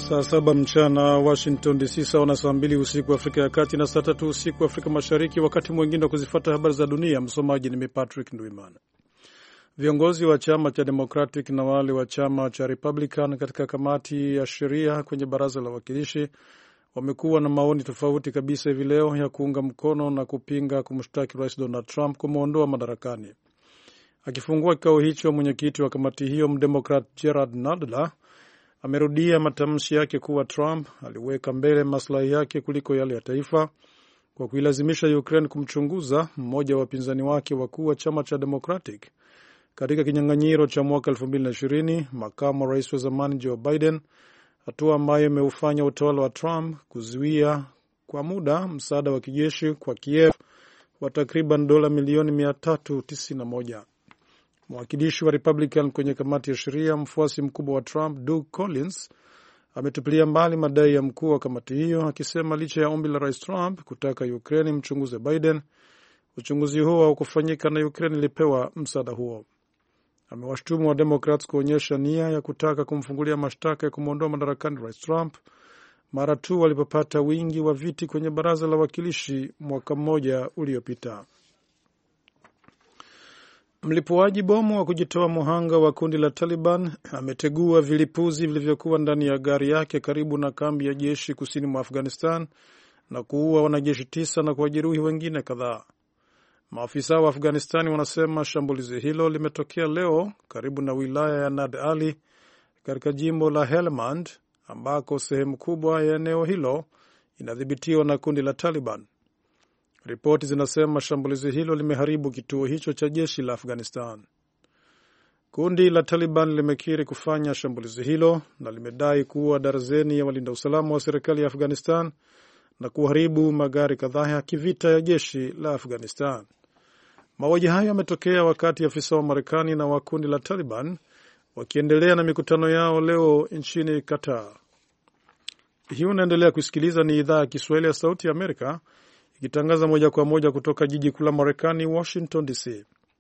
Saa 7 mchana Washington DC, sawa na saa 2 usiku Afrika ya Kati na saa 3 usiku Afrika Mashariki. Wakati mwingine wa kuzifuata habari za dunia, msomaji ni Patrick Ndwimana. Viongozi wa chama cha Democratic na wale wa chama cha Republican katika kamati ya sheria kwenye baraza la wawakilishi wamekuwa na maoni tofauti kabisa hivi leo ya kuunga mkono na kupinga kumshtaki Rais Donald Trump kumuondoa madarakani. Akifungua kikao hicho, mwenyekiti wa kamati hiyo Mdemokrat Gerald Nadler amerudia matamshi yake kuwa Trump aliweka mbele maslahi yake kuliko yale ya taifa kwa kuilazimisha Ukraine kumchunguza mmoja wa wapinzani wake wakuu wa chama cha Democratic katika kinyang'anyiro cha mwaka 2020, makamu wa rais wa zamani Joe Biden, hatua ambayo imeufanya utawala wa Trump kuzuia kwa muda msaada wa kijeshi kwa Kiev wa takriban dola milioni 391. Mwakilishi wa Republican kwenye kamati ya sheria, mfuasi mkubwa wa Trump Doug Collins, ametupilia mbali madai ya mkuu wa kamati hiyo, akisema licha ya ombi la Rais Trump kutaka Ukraine mchunguze Biden, uchunguzi huo haukufanyika na Ukraine ilipewa msaada huo. Amewashtumu wa Democrats kuonyesha nia ya kutaka kumfungulia mashtaka ya kumwondoa madarakani Rais Trump mara tu walipopata wingi wa viti kwenye baraza la wawakilishi mwaka mmoja uliopita. Mlipuaji bomu wa kujitoa muhanga wa kundi la Taliban ametegua vilipuzi vilivyokuwa ndani ya gari yake karibu na kambi ya jeshi kusini mwa Afghanistan na kuua wanajeshi 9 na kuwajeruhi wengine kadhaa. Maafisa wa Afghanistani wanasema shambulizi hilo limetokea leo karibu na wilaya ya Nad Ali katika jimbo la Helmand, ambako sehemu kubwa ya eneo hilo inadhibitiwa na kundi la Taliban. Ripoti zinasema shambulizi hilo limeharibu kituo hicho cha jeshi la Afghanistan. Kundi la Taliban limekiri kufanya shambulizi hilo na limedai kuwa darzeni ya walinda usalama wa serikali ya Afghanistan na kuharibu magari kadhaa ya kivita ya jeshi la Afghanistan. Mauaji hayo yametokea wakati afisa wa Marekani na wa kundi la Taliban wakiendelea na mikutano yao leo nchini Qatar. Hii unaendelea kusikiliza, ni idhaa ya Kiswahili ya Sauti ya Amerika ikitangaza moja kwa moja kutoka jiji kuu la Marekani, Washington DC.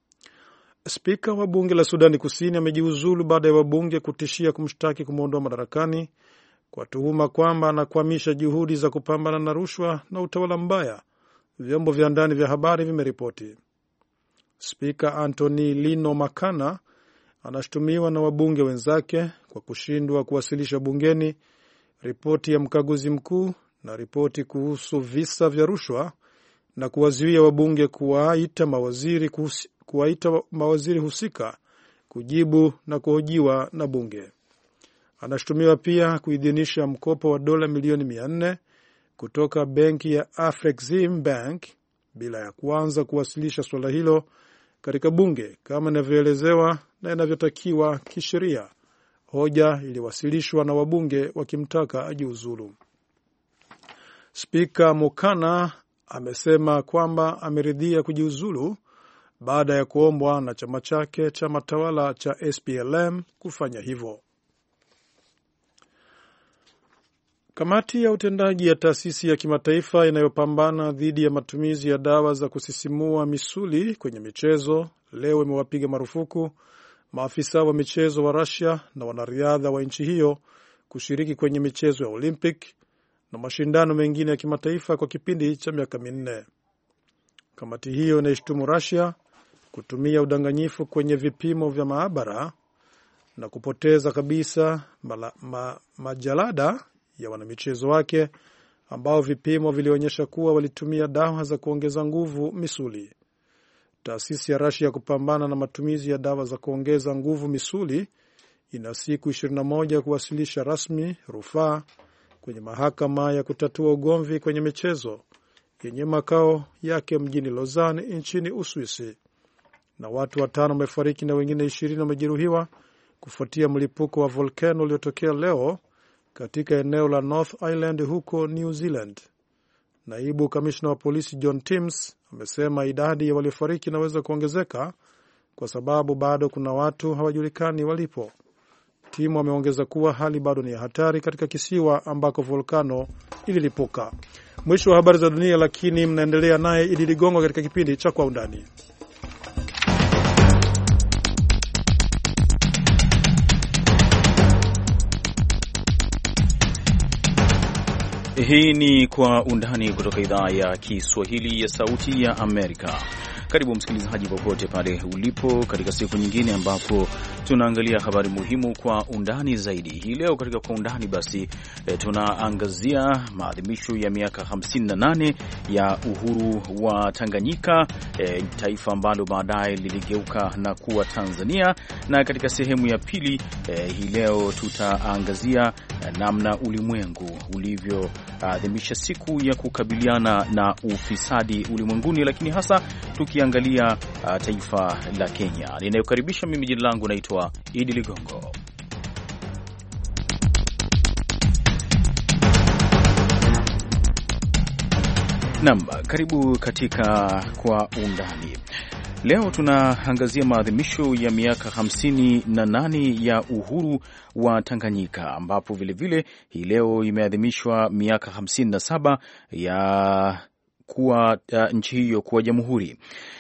Spika wa bunge la Sudani Kusini amejiuzulu baada ya wabunge kutishia kumshtaki kumuondoa madarakani kwa tuhuma kwamba anakwamisha juhudi za kupambana na rushwa na utawala mbaya, vyombo vya ndani vya habari vimeripoti. Spika Anthony Lino Makana anashutumiwa na wabunge wenzake kwa kushindwa kuwasilisha bungeni ripoti ya mkaguzi mkuu na ripoti kuhusu visa vya rushwa na kuwazuia wabunge kuwaita mawaziri husika kujibu na kuhojiwa na bunge. Anashutumiwa pia kuidhinisha mkopo wa dola milioni 400 kutoka benki ya Afrexim Bank bila ya kuanza kuwasilisha suala hilo katika bunge kama inavyoelezewa na inavyotakiwa kisheria. Hoja iliwasilishwa na wabunge wakimtaka ajiuzulu. Spika Mukana amesema kwamba ameridhia kujiuzulu baada ya kuombwa na chama chake chama tawala cha SPLM kufanya hivyo. Kamati ya utendaji ya taasisi ya kimataifa inayopambana dhidi ya matumizi ya dawa za kusisimua misuli kwenye michezo leo imewapiga marufuku maafisa wa michezo wa Russia na wanariadha wa nchi hiyo kushiriki kwenye michezo ya Olympic na mashindano mengine ya kimataifa kwa kipindi cha miaka 4. Kamati hiyo inaishtumu Russia kutumia udanganyifu kwenye vipimo vya maabara na kupoteza kabisa majalada ya wanamichezo wake ambao vipimo vilionyesha kuwa walitumia dawa za kuongeza nguvu misuli. Taasisi ya Russia kupambana na matumizi ya dawa za kuongeza nguvu misuli ina siku 21 kuwasilisha rasmi rufaa kwenye mahakama ya kutatua ugomvi kwenye michezo yenye makao yake mjini Lausanne nchini Uswisi. Na watu 5 wamefariki na wengine 20 wamejeruhiwa kufuatia mlipuko wa volkano uliotokea leo katika eneo la North Island huko New Zealand. Naibu kamishna wa polisi John Timms amesema idadi ya waliofariki inaweza kuongezeka kwa sababu bado kuna watu hawajulikani walipo. Timu ameongeza kuwa hali bado ni ya hatari katika kisiwa ambako volkano ililipuka. Mwisho wa habari za dunia, lakini mnaendelea naye Idi Ligongo katika kipindi cha Kwa Undani. Hii ni Kwa Undani kutoka idhaa ya Kiswahili ya Sauti ya Amerika. Karibu msikilizaji popote pale ulipo katika siku nyingine ambapo tunaangalia habari muhimu kwa undani zaidi. Hii leo katika Kwa Undani basi tunaangazia maadhimisho ya miaka 58 ya uhuru wa Tanganyika, taifa ambalo baadaye liligeuka na kuwa Tanzania. Na katika sehemu ya pili hii leo tutaangazia namna ulimwengu ulivyoadhimisha siku ya kukabiliana na ufisadi ulimwenguni, lakini hasa tukiangalia taifa la Kenya. Ninayokaribisha mimi, jina langu naitwa Idi Ligongo. Naam, karibu katika Kwa Undani. Leo tunaangazia maadhimisho ya miaka 58 ya uhuru wa Tanganyika, ambapo vilevile hii leo imeadhimishwa miaka 57 ya kuwa nchi hiyo kuwa jamhuri.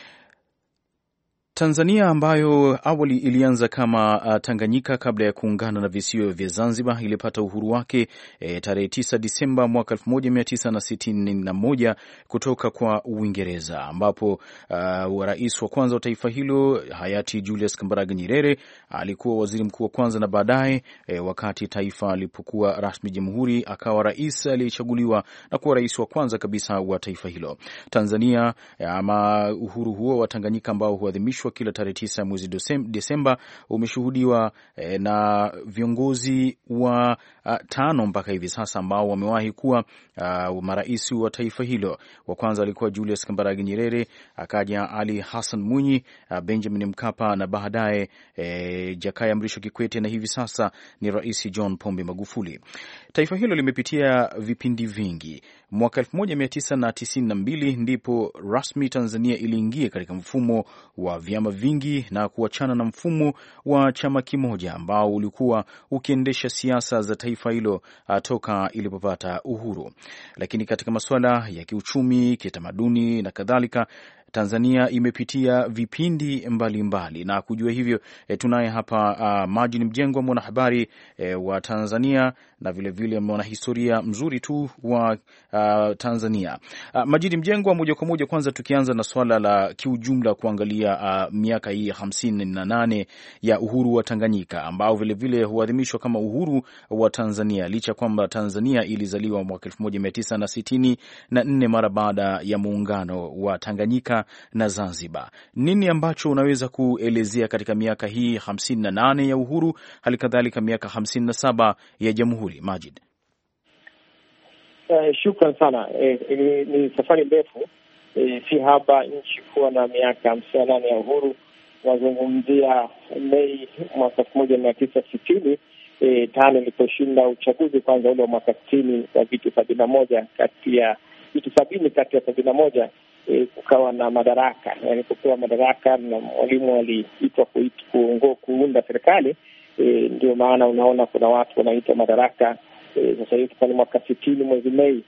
Tanzania ambayo awali ilianza kama Tanganyika kabla ya kuungana na visiwa vya Zanzibar ilipata uhuru wake tarehe 9 Disemba mwaka 1961 kutoka kwa Uingereza, ambapo rais wa kwanza wa taifa hilo hayati Julius Kambarage Nyerere alikuwa waziri mkuu wa kwanza, na baadaye wakati taifa lilipokuwa rasmi jamhuri akawa rais aliyechaguliwa na kuwa rais wa kwanza kabisa wa taifa hilo. Tanzania ama uhuru huo wa Tanganyika ambao huadhimishwa kila tarehe 9 mwezi Desemba umeshuhudiwa na viongozi wa 5 mpaka hivi sasa ambao wamewahi kuwa marais wa taifa hilo. Wa kwanza alikuwa Julius Kambarage Nyerere, akaja Ali Hassan Mwinyi, Benjamin Mkapa, na baadaye Jakaya Mrisho Kikwete, na hivi sasa ni Rais John Pombe Magufuli. Taifa hilo limepitia vipindi vingi. Mwaka 1992 ndipo rasmi Tanzania iliingia katika mfumo wa vyama vingi na kuachana na mfumo wa chama kimoja ambao ulikuwa ukiendesha siasa za taifa hilo toka ilipopata uhuru. Lakini katika masuala ya kiuchumi, kitamaduni na kadhalika, Tanzania imepitia vipindi mbalimbali. Na kujua hivyo tunaye hapa Majid Mjengwa, mwanahabari wa Tanzania na vilevile mwanahistoria mzuri tu wa Tanzania. Majid Mjengwa, moja kwa moja, kwanza tukianza na swala la kiujumla kuangalia miaka hii 58 ya uhuru wa Tanganyika ambao vilevile huadhimishwa kama uhuru wa Tanzania, licha kwamba Tanzania ilizaliwa mwaka 1964 mara baada ya muungano wa Tanganyika na Zanzibar. Nini ambacho unaweza kuelezea katika miaka hii 58 ya uhuru, hali kadhalika miaka 57 ya jamhuri, Majid? Shukran sana. Ni safari ndefu, si haba nchi kuwa na miaka 58 ya uhuru. Wazungumzia Mei mwaka 1960 tano iliposhinda uchaguzi kwanza ule wa mwaka 60 wa vitu 71 kati ya vitu 70 kati ya 71, kukawa na madaraka. Yani kupewa madaraka na Mwalimu aliitwa kuunda serikali. Ndio maana unaona kuna watu wanaitwa madaraka. Sasa hivi kwa mwaka 60 mwezi Mei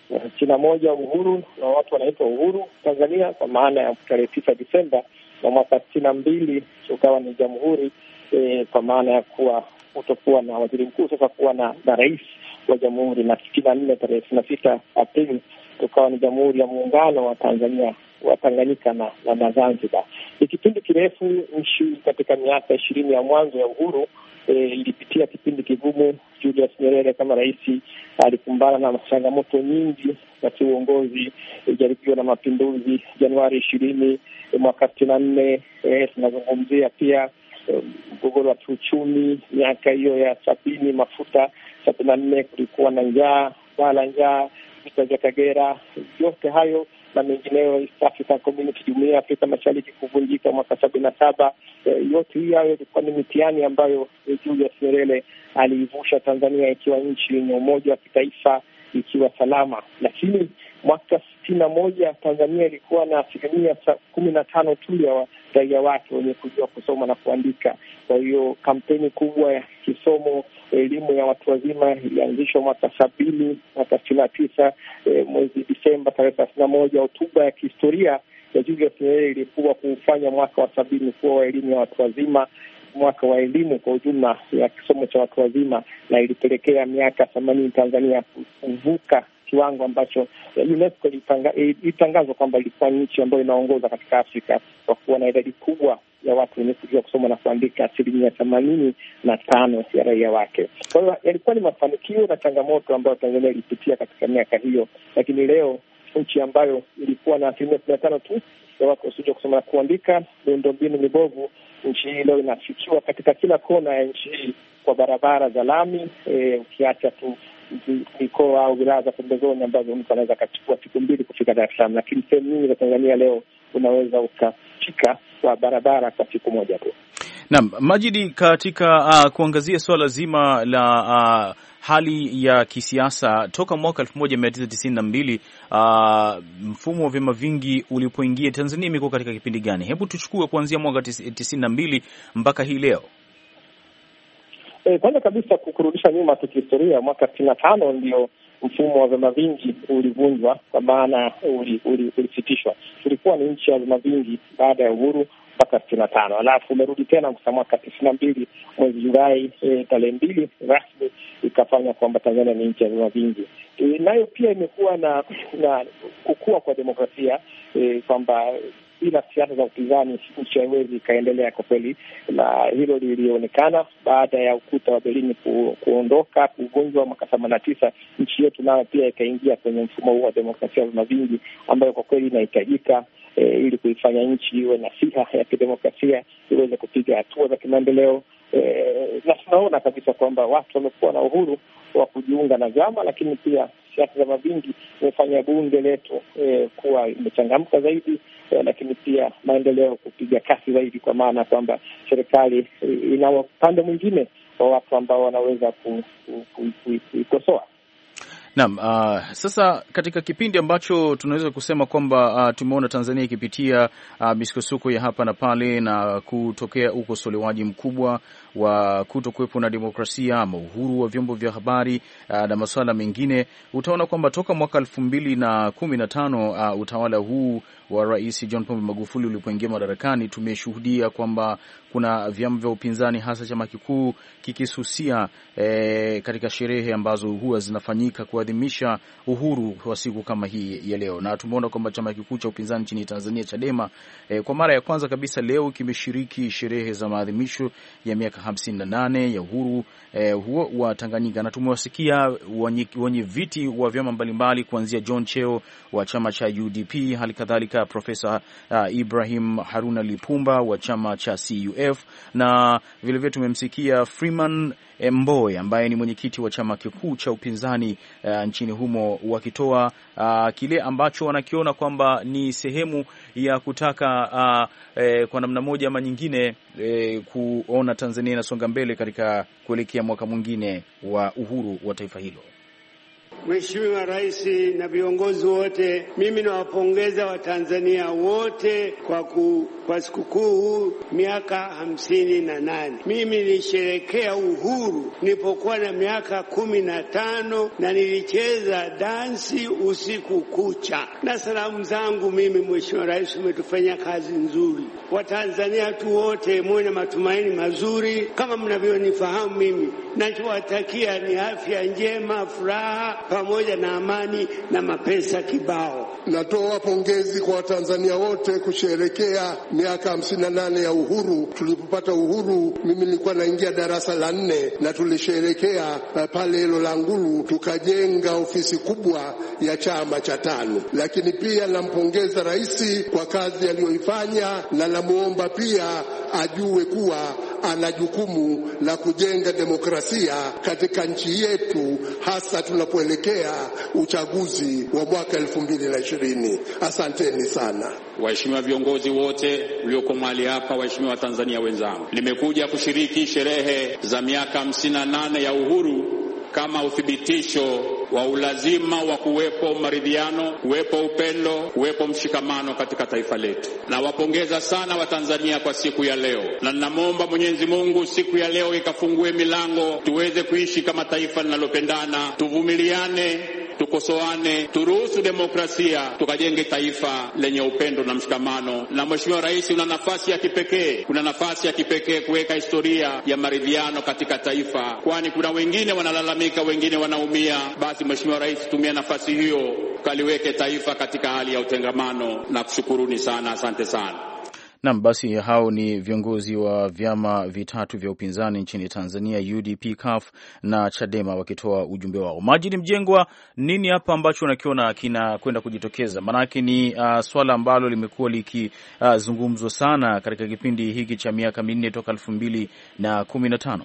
61 uhuru, na watu wanaitwa uhuru Tanzania kwa maana ya tarehe 9 Disemba, na mwaka 62 ukawa ni jamhuri kwa maana ya kuwa kutokuwa na waziri mkuu, sasa kuwa na rais wa jamhuri, na 64 tarehe 26 Aprili ukawa ni Jamhuri ya Muungano wa Tanzania wa Tanganyika na Zanzibar. Ni kipindi kirefu. Nchi katika miaka 20 ya mwanzo ya uhuru ilipitia kipindi kigumu. Julius Nyerere kama rais alikumbana na changamoto nyingi za kiuongozi, jaribio la mapinduzi Januari 20 mwaka 64. Tunazungumzia pia mgogoro wa kiuchumi miaka hiyo ya 70, mafuta 74, kulikuwa na njaa, bala njaa, vita vya Kagera, yote hayo na mengineyo. East African Community, Jumuiya ya Afrika Mashariki kuvunjika mwaka 77. Yote hii hayo ilikuwa ni mitihani ambayo Julius Nyerere aliivusha Tanzania ikiwa nchi yenye umoja wa kitaifa, ikiwa salama. Lakini mwaka 61 Tanzania ilikuwa na 15% tu ya raia wake wenye kujua kusoma na kuandika. Kwa hiyo kampeni kubwa ya kisomo, elimu ya watu wazima ilianzishwa mwaka 70, mwaka 69 mwezi Disemba tarehe 31. Hotuba ya kihistoria ya Julius Nyerere ilikuwa kufanya mwaka wa 70 kuwa wa elimu ya watu wazima, mwaka wa elimu kwa ujumla ya kisomo cha watu wazima, na ilipelekea miaka 80 Tanzania kuvuka kiwango ambacho UNESCO ilitangazwa kwamba ilikuwa nchi ambayo inaongoza katika Afrika kwa kuwa na idadi kubwa ya watu wenye kujua kusoma na kuandika, 85% ya raia wake. Kwa hiyo yalikuwa ni mafanikio na changamoto ambayo Tanzania ilipitia katika miaka hiyo, lakini leo nchi ambayo ilikuwa na 15% tu ya watu wasiojua kusoma na kuandika, miundombinu mibovu, nchi hii leo inafikiwa katika kila kona ya nchi hii kwa barabara za lami, ukiacha tu mikoa au wilaya za pembezoni ambazo mtu anaweza akachukua siku 2 kufika Dar es Salaam, lakini sehemu nyingi za Tanzania leo unaweza ukafika kwa barabara kwa siku moja tu. Naam, Majidi, katika kuangazia swala zima la hali ya kisiasa toka mwaka 1992 mfumo wa vyama vingi ulipoingia, Tanzania imekuwa katika kipindi gani? Hebu tuchukue kuanzia mwaka 92 mpaka hii leo. Kwanza kabisa kurudisha nyuma kihistoria, mwaka 95 ndio mfumo wa vyama vingi ulivunjwa, kwa maana ulisitishwa. Tulikuwa ni nchi ya vyama vingi baada ya uhuru mpaka 95, alafu umerudi tena kwa mwaka 92 mwezi Julai tarehe 2 rasmi ikafanya kwamba Tanzania ni nchi ya vyama vingi. Nayo pia imekuwa na kukua kwa demokrasia, kwamba bila siasa za upinzani nchi haiwezi ikaendelea kwa kweli, na hilo lilionekana baada ya ukuta wa Berlin kuondoka, kuvunjwa mwaka 89. Nchi yetu nayo pia ikaingia kwenye mfumo huu wa demokrasia ya vyama vingi, ambayo kwa kweli inahitajika ili kuifanya nchi iwe na siha ya kidemokrasia, iweze kupiga hatua za kimaendeleo. Na tunaona kabisa kwamba watu wamekuwa na uhuru wa kujiunga na vyama, lakini pia siasa za vyama vingi imefanya bunge letu kuwa imechangamka zaidi, lakini pia maendeleo kupiga kasi zaidi, kwa maana kwamba serikali ina upande mwingine wa watu ambao wanaweza kuikosoa. Naam, sasa katika kipindi ambacho tunaweza kusema kwamba tumeona Tanzania ikipitia misukosuko ya hapa na pale na kutokea ukosolewaji mkubwa wa kutokuwepo na demokrasia ama uhuru wa vyombo vya habari na masuala mengine, utaona kwamba toka mwaka 2015 utawala huu wa Rais John Pombe Magufuli ulipoingia madarakani, tumeshuhudia kwamba kuna vyama vya upinzani hasa chama kikuu kikisusia katika sherehe ambazo huwa zinafanyika kuadhimisha uhuru wa siku kama hii ya leo. Na tumeona kwamba chama kikuu cha upinzani nchini Tanzania, Chadema, kwa mara ya kwanza kabisa leo kimeshiriki sherehe za maadhimisho ya miaka 58 ya uhuru huo wa Tanganyika, na tumewasikia wenye viti wa vyama mbalimbali kuanzia John Cheo wa chama cha UDP, halikadhalika Profesa Ibrahim Haruna Lipumba wa chama cha CUF, na vilevile tumemsikia Freeman Mbowe ambaye ni mwenyekiti wa chama kikuu cha upinzani nchini humo, wakitoa kile ambacho wanakiona kwamba ni sehemu ya kutaka kwa namna moja ama nyingine kuona Tanzania inasonga mbele katika kuelekea mwaka mwingine wa uhuru wa taifa hilo. Mheshimiwa Rais na viongozi wote, mimi nawapongeza Watanzania wote kwa sikukuu miaka 58. Mimi nilisherehekea uhuru nilipokuwa na miaka 15 na nilicheza dansi usiku kucha. Na salamu zangu mimi, Mheshimiwa Rais, umetufanya kazi nzuri. Watanzania tu wote muwe na matumaini mazuri. Kama mnavyonifahamu mimi, nachowatakia ni afya njema, furaha pamoja na amani na mapesa kibao. Natoa pongezi kwa Watanzania wote kusherehekea miaka 58 ya uhuru. Tulipopata uhuru, mimi nilikuwa naingia darasa la 4 na tulisherehekea pale Ilolangulu, tukajenga ofisi kubwa ya chama cha 5. Lakini pia nampongeza rais kwa kazi aliyoifanya, na namuomba pia ajue kuwa ana jukumu la kujenga demokrasia katika nchi yetu, hasa tunapoelekea uchaguzi wa mwaka 2020. Asanteni sana. Waheshimiwa viongozi wote mlioko mahali hapa, waheshimiwa Tanzania wenzangu, nimekuja kushiriki sherehe za miaka 58 ya uhuru kama uthibitisho wa ulazima wa kuwepo maridhiano, kuwepo upendo, kuwepo mshikamano katika taifa letu. Na wapongeza sana Watanzania kwa siku ya leo, na ninamwomba Mwenyezi Mungu siku ya leo ikafungue milango tuweze kuishi kama taifa linalopendana, tuvumiliane, tukosoane, turuhusu demokrasia, tukajenge taifa lenye upendo na mshikamano. Na Mheshimiwa Rais, una nafasi ya kipekee, kuna nafasi ya kipekee kuweka historia ya maridhiano katika taifa, kwani kuna wengine wanalalamika, wengine wanaumia. Basi Mheshimiwa Rais, tumia nafasi hiyo kaliweke taifa katika hali ya utengamano, na kushukuruni sana, asante sana. Naam, basi hao ni viongozi wa vyama vitatu vya upinzani nchini Tanzania, UDP, CUF na Chadema, wakitoa ujumbe wao. Majid Mjengwa, nini hapa ambacho unakiona kinakwenda kujitokeza? Maanake ni swala ambalo limekuwa likizungumzwa sana katika kipindi hiki cha miaka minne toka 2015.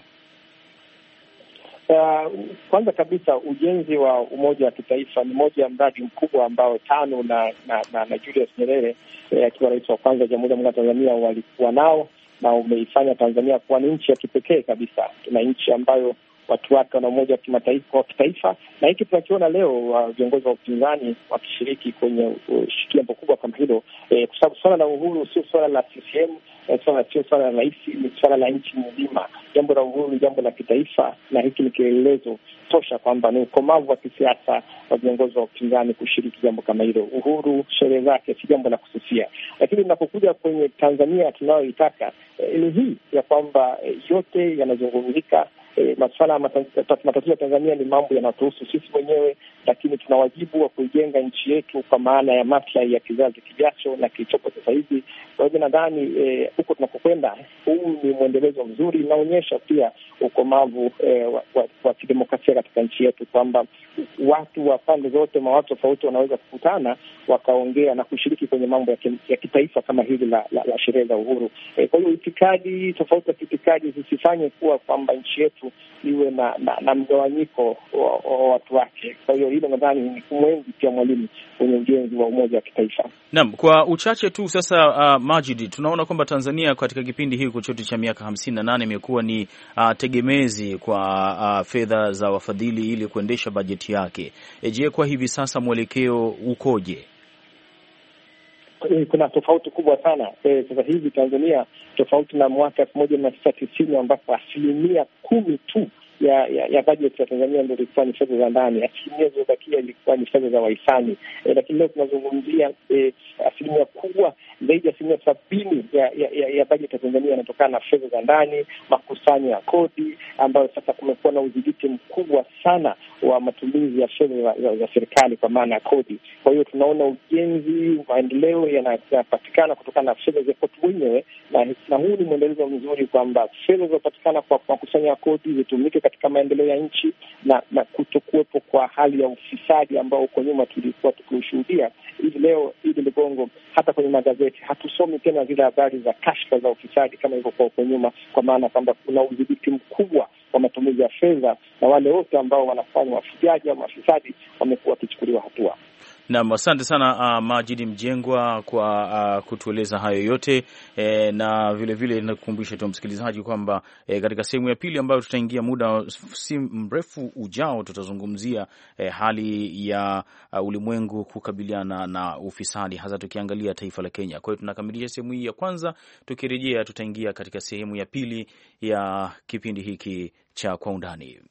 Kwanza kabisa, ujenzi wa umoja wa kitaifa ni moja ya mradi mkubwa ambao TANU na Julius Nyerere akiwa rais wa kwanza wa Jamhuri ya Muungano wa Tanzania walikuwa nao, na umeifanya Tanzania kuwa ni nchi ya kipekee kabisa. Tuna nchi ambayo watu wake wana umoja wa kitaifa, na hiki tunakiona leo viongozi wa upinzani wakishiriki kwenye jambo kubwa kama hilo, kwa sababu swala la uhuru sio swala la CCM, sio swala la rais, ni swala la nchi nzima. Jambo la uhuru ni jambo la kitaifa, na hiki ni kielelezo tosha kwamba ni ukomavu wa kisiasa wa viongozi wa upinzani kushiriki jambo kama hilo. Uhuru, sherehe zake si jambo la kusifia, lakini tunapokuja kwenye Tanzania tunayoitaka ni hii ya kwamba yote yanazungumzika. Masuala ya matatizo ya Tanzania ni mambo yanatuhusu sisi wenyewe, lakini tuna wajibu wa kuijenga nchi yetu kwa maana ya maslahi ya kizazi kijacho na kilichopo sasa hivi. Kwa hivyo nadhani huko tunakokwenda, huu ni mwendelezo mzuri, unaonyesha pia ukomavu wa kidemokrasia katika nchi yetu, kwamba watu wa pande zote, mawazo tofauti wanaweza kukutana wakaongea na kushiriki kwenye mambo ya kitaifa kama hili la sherehe za uhuru. Kwa hiyo itikadi tofauti, itikadi zisifanye kuwa kwamba nchi yetu iwe na mgawanyiko wa watu wake. Kwa hiyo hilo nadhani ni kumwenzi pia Mwalimu kwenye ujenzi wa umoja wa kitaifa. Naam, kwa uchache tu sasa, Majid, tunaona kwamba Tanzania katika kipindi hiki chote cha miaka 58 imekuwa ni tegemezi kwa fedha za wafadhili ili kuendesha bajeti yake. Je, kwa hivi sasa mwelekeo ukoje? Kuna tofauti kubwa sana sasa hivi Tanzania, tofauti na mwaka 1990 ambapo 10% tu ya bajeti ya Tanzania ndio ilikuwa ni fedha za ndani, 10% zilizobakia ilikuwa ni fedha za wahisani. Lakini leo tunazungumzia asilimia kubwa zaidi ya 70% ya bajeti ya Tanzania inatokana na fedha za ndani, makusanyo ya kodi, ambayo sasa kumekuwa na udhibiti mkubwa sana wa matumizi ya fedha za serikali kwa maana ya kodi. Kwa hiyo tunaona ujenzi, maendeleo yanapatikana kutokana na fedha za kodi wenyewe, na huu ni mwendelezo mzuri kwamba fedha zinazopatikana kwa makusanyo ya kodi zitumike katika maendeleo ya nchi na kutokuwepo kwa hali ya ufisadi ambao uko nyuma tulikuwa tukiushuhudia. Hivi leo Idi Ligongo, hata kwenye magazeti hatusomi tena zile habari za kashfa za ufisadi kama ilivyokuwa huko nyuma, kwa maana kwamba kuna udhibiti mkubwa wa matumizi ya fedha, na wale wote ambao wanafanya wafujaji au mafisadi wamekuwa wakichukuliwa hatua. Naam, asante sana Majid Mjengwa kwa kutueleza hayo yote na vile nakukumbusha tu msikilizaji kwamba katika sehemu ya pili ambayo tutaingia muda si mrefu ujao, tutazungumzia hali ya ulimwengu kukabiliana na ufisadi, hasa tukiangalia taifa la Kenya. Kwa hiyo tunakamilisha sehemu hii ya kwanza, tukirejea tutaingia katika sehemu ya pili ya kipindi hiki cha Kwa Undani.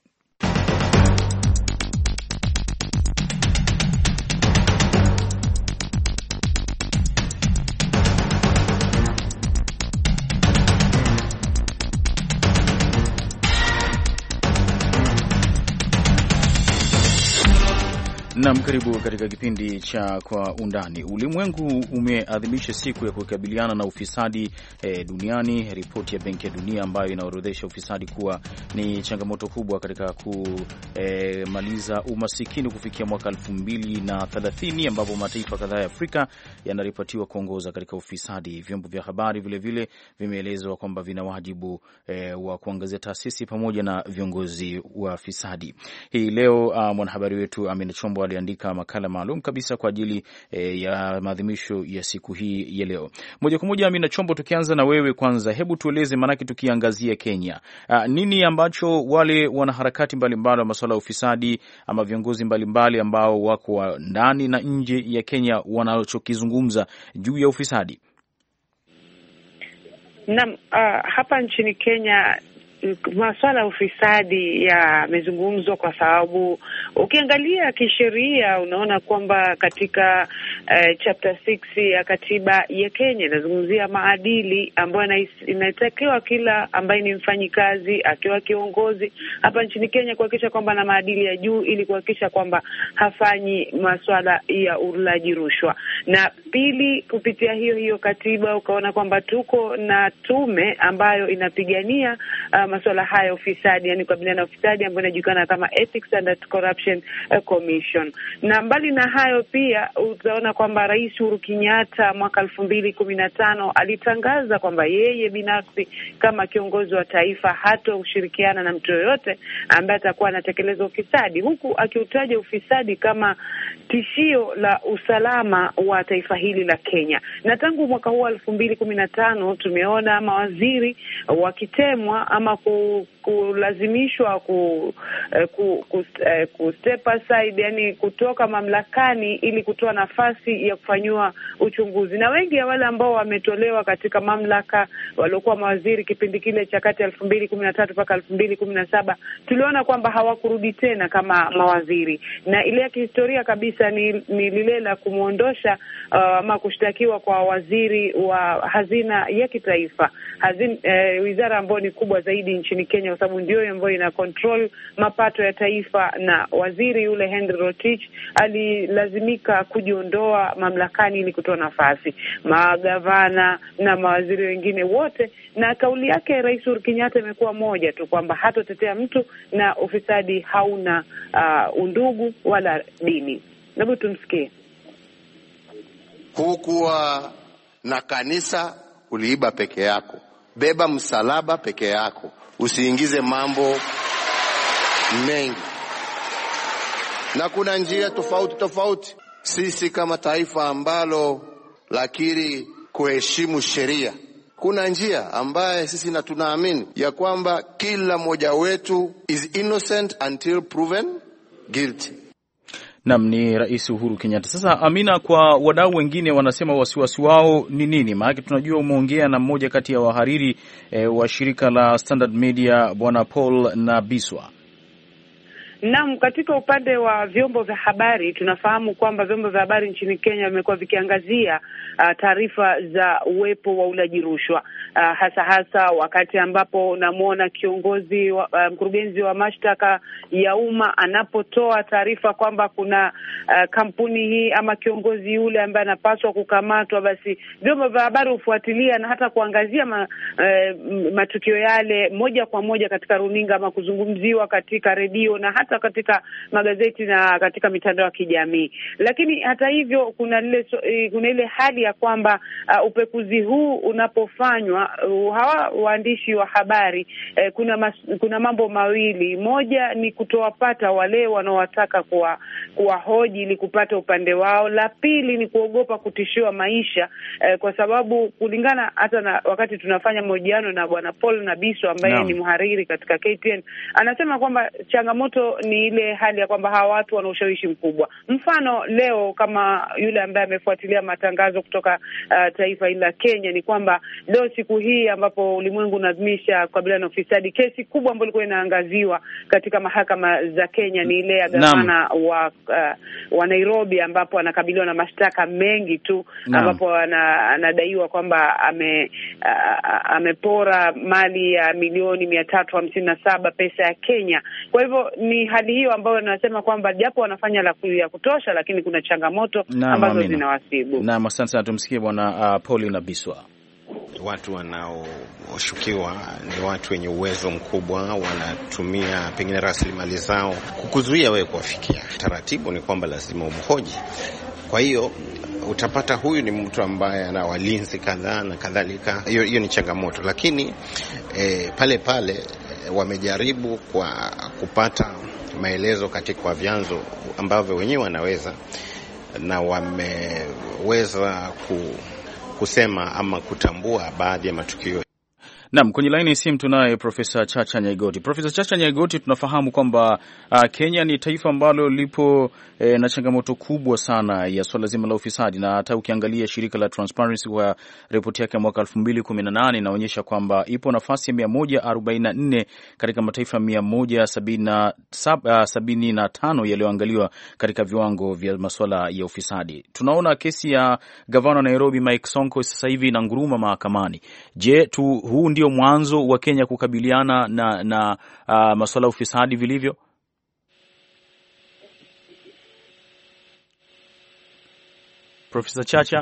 Naam, karibu katika kipindi cha Kwa Undani. Ulimwengu umeadhimisha siku ya kukabiliana na ufisadi duniani. Ripoti ya Benki ya Dunia ambayo inaorodhesha ufisadi kuwa ni changamoto kubwa katika kumaliza umasikini kufikia mwaka 2030, ambapo mataifa kadhaa ya Afrika yanaripotiwa kuongoza katika ufisadi. Vyombo vya habari vilevile vimeelezwa kwamba vina wajibu wa kuangazia taasisi pamoja na viongozi wa fisadi. Hii leo mwanahabari wetu Amina Chombo aliandika makala maalum kabisa kwa ajili ya maadhimisho ya siku hii ya leo. Moja kwa moja, Amina Chombo, tukianza na wewe kwanza, hebu tueleze, maanake tukiangazia Kenya, nini ambacho wale wanaharakati mbalimbali wa masuala ya ufisadi ama viongozi mbalimbali ambao wako ndani na nje ya Kenya wanachokizungumza juu ya ufisadi? Naam, hapa nchini Kenya masuala ya ufisadi yamezungumzwa kwa sababu ukiangalia kisheria unaona kwamba katika chapter 6 ya katiba ya Kenya inazungumzia maadili ambayo inatakiwa kila ambaye ni mfanyikazi akiwa kiongozi hapa nchini Kenya kuhakikisha kwamba na maadili ya juu ili kuhakikisha kwamba hafanyi masuala ya ulaji rushwa. Na pili, kupitia hiyo katiba ukaona kwamba tuko na tume ambayo inapigania masuala haya ufisadi, yani kukabiliana na ufisadi ambayo inajulikana kama Ethics and Corruption Commission. Na mbali na hayo pia utaona kwamba Rais Uhuru Kenyatta mwaka 2015 alitangaza kwamba yeye binafsi kama kiongozi wa taifa hata ushirikiana na mtu yoyote ambaye atakuwa anatekeleza ufisadi, huku akiutaja ufisadi kama tishio la usalama wa taifa hili la Kenya. Na tangu mwaka huu 2015 tumeona mawaziri wakitemwa ama kulazimishwa ku step aside, yani kutoka mamlakani ili kutoa nafasi ya kufanywa uchunguzi. Na wengi ya wale ambao wametolewa katika mamlaka waliokuwa mawaziri kipindi kile cha kati ya 2013 mpaka 2017 tuliona kwamba hawakurudi tena kama mawaziri. Na ile ya kihistoria kabisa ni lile la kumuondosha ama kushtakiwa kwa waziri wa hazina ya kitaifa, wizara ambayo ni kubwa zaidi nchini Kenya kwa sababu ndio ambayo ina control mapato ya taifa. Na waziri yule Henry Rotich alilazimika kujiondoa mamlakani ili kutoa nafasi magavana na mawaziri wengine wote. Na kauli yake Rais Uhuru Kenyatta imekuwa moja tu kwamba hatotetea mtu na ufisadi hauna undugu wala dini. Hebu tumsikie. Hukuwa na kanisa uliiba peke yako, beba msalaba peke yako, usiingize mambo mengi. Na kuna njia tofauti. Sisi kama taifa ambalo lakini kuheshimu sheria, kuna njia ambaye sisi na tunaamini ya kwamba kila mmoja wetu is innocent until proven guilty. Naam, ni Rais Uhuru Kenyatta. Sasa Amina, kwa wadau wengine wanasema wasiwasi wao ni nini? Maana tunajua umeongea na mmoja kati ya wahariri wa shirika la Standard Media Bwana Paul Nabiswa. Naam, katika upande wa vyombo vya habari tunafahamu kwamba vyombo vya habari nchini Kenya vimekuwa vikiangazia taarifa za uwepo wa ulaji rushwa, hasa wakati ambapo namuona kiongozi mkurugenzi wa mashtaka ya umma anapotoa taarifa kwamba kuna kampuni hii ama kiongozi yule ambaye anapaswa kukamatwa, basi vyombo vya habari hufuatilia na hata kuangazia matukio yale moja kwa moja katika runinga ama kuzungumziwa katika redio na hata katika magazeti na katika mitandao ya kijamii. Lakini hata hivyo kuna ile hali ya kwamba upekuzi huu unapofanywa hawa waandishi wa habari kuna mambo mawili. Moja ni kutowapata wale wanaowataka kuwahoji ili kupata upande wao. La pili ni kuogopa kutishiwa maisha, kwa sababu kulingana hata na wakati tunafanya mahojiano na Bwana Paul Nabiswa ambaye ni mhariri katika KTN, anasema kwamba changamoto ni ile hali ya kwamba hawa watu wana ushawishi mkubwa. Mfano leo kama yule ambaye amefuatilia matangazo kutoka taifa la Kenya ni kwamba leo siku hii ambapo ulimwengu unaadhimisha kukabiliana na ufisadi, kesi kubwa ambayo ilikuwa inaangaziwa katika mahakama za Kenya ni ile ya gavana wa Nairobi ambapo anakabiliwa na mashtaka mengi tu, ambapo anadaiwa kwamba amepora mali ya milioni 357 pesa ya Kenya. Kwa hivyo ni hali hiyo ambayo wanasema kwamba japo wanafanya la kutosha lakini kuna changamoto ambazo zinawasibu. Naam, asante sana. Tumsikie Bwana Paul Nabiswa. Watu wanaoshukiwa ni watu wenye uwezo mkubwa, wanatumia pengine rasilimali zao kukuzuia wewe kuwafikia. Taratibu ni kwamba lazima umhoji. Kwa hiyo utapata huyu ni mtu ambaye ana walinzi kadhaa na kadhalika. Hiyo ni changamoto, lakini pale wamejaribu kwa kupata maelezo katika vyanzo ambavyo wenyewe wanaweza, na wameweza kusema ama kutambua baadhi ya matukio. Naam, kwenye line ya simu tunaye Profesa Chacha Nyaigoti. Profesa Chacha Nyaigoti, tunafahamu kwamba Kenya ni taifa ambalo lipo na changamoto kubwa sana ya swala zima la ufisadi, na hata ukiangalia shirika la Transparency kwa ripoti yake ya mwaka 2018 inaonyesha kwamba ipo nafasi ya 144 katika mataifa 175 yaliyoangaliwa katika viwango vya masuala ya ufisadi. Tunaona kesi ya gavana wa Nairobi Mike Sonko sasa hivi inanguruma mahakamani. Je, huu ndio mwanzo wa Kenya kukabiliana na masuala ya ufisadi vilivyo? Profesa Chacha.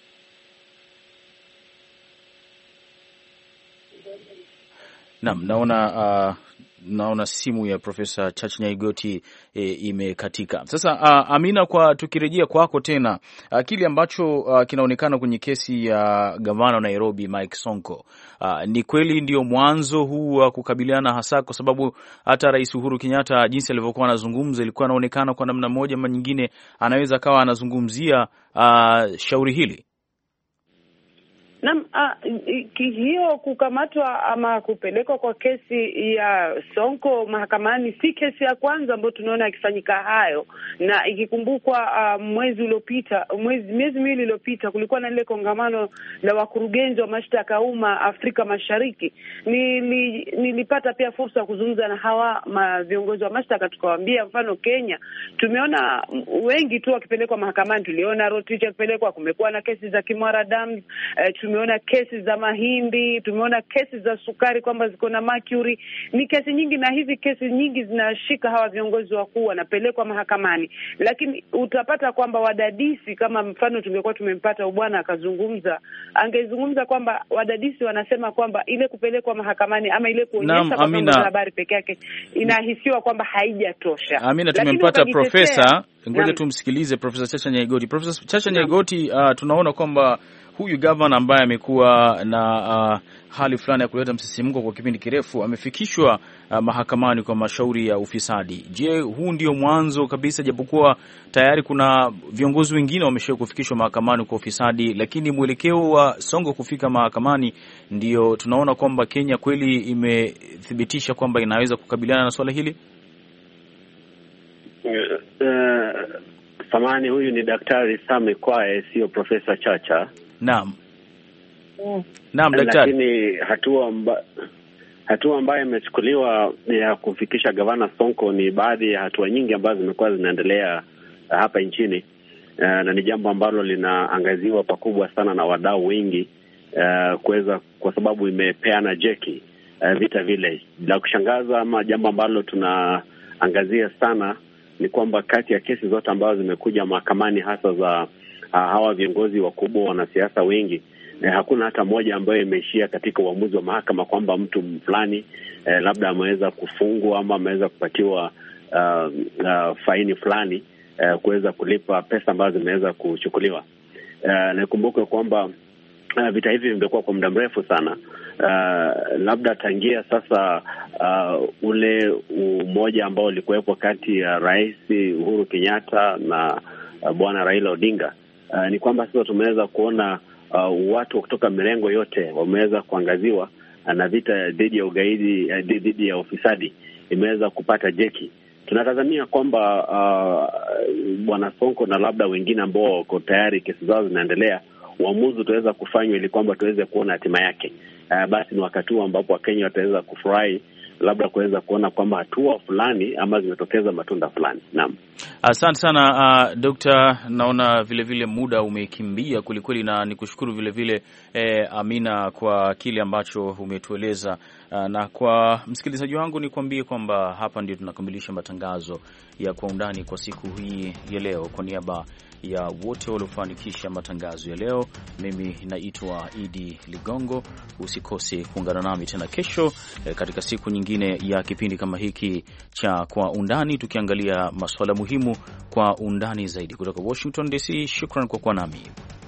Naam, naona simu ya Profesa Chacha Nyaigoti imekatika. Sasa Amina, tukirejea kwako tena, kile ambacho kinaonekana kwenye kesi ya gavana wa Nairobi Mike Sonko, ni kweli ndio mwanzo huu wa kukabiliana, hasa kwa sababu hata Rais Uhuru Kenyatta jinsi alivyokuwa anazungumza ilikuwa anaonekana kwa namna moja ama nyingine anaweza kawa anazungumzia shauri hili. Naam, hiyo kukamatwa ama kupelekwa kwa kesi ya Sonko mahakamani si kesi ya kwanza ambayo tunaona ikifanyika hayo, na ikikumbukwa miezi miwili iliyopita kulikuwa na ile kongamano la wakurugenzi wa mashtaka umma Afrika Mashariki. Nilipata pia fursa ya kuzungumza na hawa viongozi wa mashtaka, tukawaambia mfano Kenya tumeona wengi tu wakipelekwa mahakamani. Tuliona Rotich akipelekwa, kumekuwa na kesi za Kimwara Dams, tumeona kesi za mahindi, tumeona kesi za sukari kwamba ziko na mercury. Ni kesi nyingi, na hizi kesi nyingi zinashika hawa viongozi wakuu wanapelekwa mahakamani. Lakini utapata kwamba wadadisi, kama mfano tungekuwa tumempata bwana akazungumza, angezungumza kwamba wadadisi wanasema kwamba ile kupelekwa mahakamani ama ile kuonyesha kwa vyombo vya habari peke yake inahisiwa kwamba haijatosha. Amina, tumempata profesa, ngoja tumsikilize Profesa Chacha Nyaigoti. Profesa Chacha Nyaigoti, tunaona kwamba huyu gavana ambaye amekuwa na hali fulani ya kuleta msisimko kwa kipindi kirefu amefikishwa mahakamani kwa mashauri ya ufisadi. Je, huu ndio mwanzo kabisa, japokuwa tayari kuna viongozi wengine wameshawahi kufikishwa mahakamani kwa ufisadi, lakini mwelekeo wa Sonko kufika mahakamani ndio tunaona kwamba Kenya kweli imethibitisha kwamba inaweza kukabiliana na swala hili? Samani, huyu ni Daktari Sami Kwae, sio Profesa Chacha. Naam. Naam, daktari. Lakini hatua ambayo imechukuliwa ya kufikisha gavana Sonko ni baadhi ya hatua nyingi ambazo zimekuwa zinaendelea hapa nchini, na ni jambo ambalo linaangaziwa pakubwa sana na wadau wengi kwa sababu imepeana jeki vita vile. La kushangaza ama jambo ambalo tunaangazia sana ni kwamba kati ya kesi zote ambazo zimekuja mahakamani, hasa za hawa viongozi wakubwa, wanasiasa wengi, hakuna hata moja ambayo imeishia katika uamuzi wa mahakama kwamba mtu fulani labda ameweza kufungwa ama ameweza kupatiwa faini fulani kuweza kulipa pesa ambazo zimeweza kuchukuliwa. Nakumbuka kwamba vita hivi vimekuwa kwa muda mrefu sana. Labda tangia sasa ule umoja ambao ulikuwepo kati ya Rais Uhuru Kenyatta na Bwana Raila Odinga, ni kwamba sasa tumeweza kuona watu kutoka mirengo yote wameweza kuangaziwa, na vita dhidi ya ugaidi, dhidi ya ufisadi imeweza kupata jeki. Tunatazamia kwamba Bwana Sonko na labda wengine ambao wako tayari kesi zao zinaendelea, uamuzi utaweza kufanywa ili kwamba tuweze kuona hatima yake. Basi ni wakati huu ambapo Wakenya wataweza kufurahi, labda kuweza kuona kwamba hatua fulani ama zimetokeza matunda fulani. Naam. Asante sana Dr. Naona vile muda umekimbia kwelikweli, na nikushukuru vile Amina kwa kile ambacho umetueleza, na kwa msikilizaji wangu nikwambie kwamba hapa ndio tunakamilisha matangazo ya Kwa Undani kwa siku hii ya leo. Kwa niaba ya wote waliofanikisha matangazo ya leo, mimi naitwa Idi Ligongo. Usikose kuungana nami tena kesho katika siku nyingine ya kipindi kama hiki cha Kwa Undani, tukiangalia masuala muhimu kwa undani zaidi. Kutoka Washington DC, shukran kwa kuwa nami.